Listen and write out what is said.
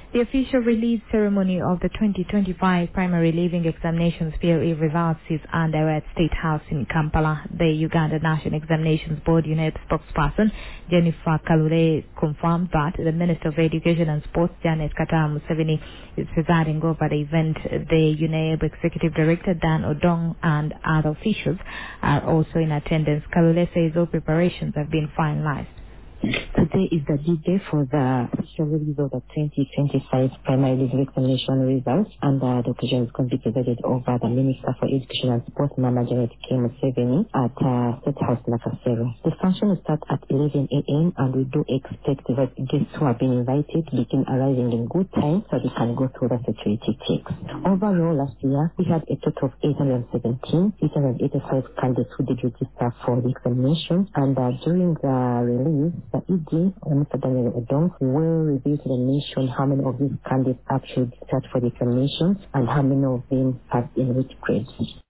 The official release ceremony of the 2025 Primary Leaving Examinations PLE results is underway at State House in Kampala. The Uganda National Examinations Board UNEP spokesperson Jennifer Kalule confirmed that the Minister of Education and Sports Janet Katara Museveni is presiding over the event. The UNEP Executive Director Dan Odong and other officials are also in attendance. Kalule says all preparations have been finalized. Today is the big day for the official release of the 2025 primary level examination results, and the occasion is going to be presented over the Minister for Education and Sport, Mama Janet K. Museveni, at State House Nakasero. The function will start at 11 a.m. and we do expect that guests who have been invited begin arriving in good time so they can go through the security checks. Overall, last year we had a total of 885 candidates who did register for the examination, and during the release, the ED, Mr. Daniel Odong, will reveal to the nation how many of these candidates actually registered for the examination and how many of them have in which grades.